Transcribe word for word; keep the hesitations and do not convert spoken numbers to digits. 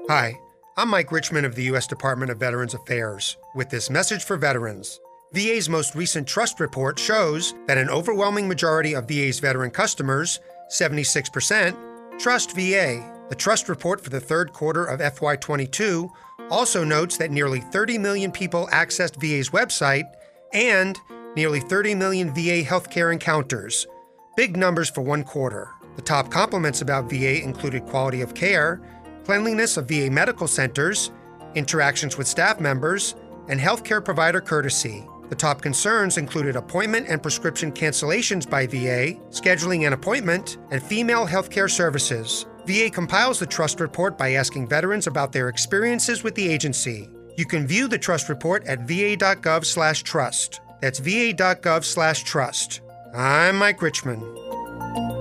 Hi, I'm Mike Richmond of the U S Department of Veterans Affairs with this message for veterans. V A's most recent trust report shows that an overwhelming majority of V A's veteran customers, seventy-six percent, trust V A. The trust report for the third quarter of F Y twenty-two also notes that nearly thirty million people accessed V A's website and nearly thirty million V A healthcare encounters. Big numbers for one quarter. The top compliments about V A included quality of care, cleanliness of V A medical centers, interactions with staff members, and healthcare provider courtesy. The top concerns included appointment and prescription cancellations by V A, scheduling an appointment, and female healthcare services. V A compiles the trust report by asking veterans about their experiences with the agency. You can view the trust report at va.gov slash trust. That's va.gov slash trust. I'm Mike Richmond.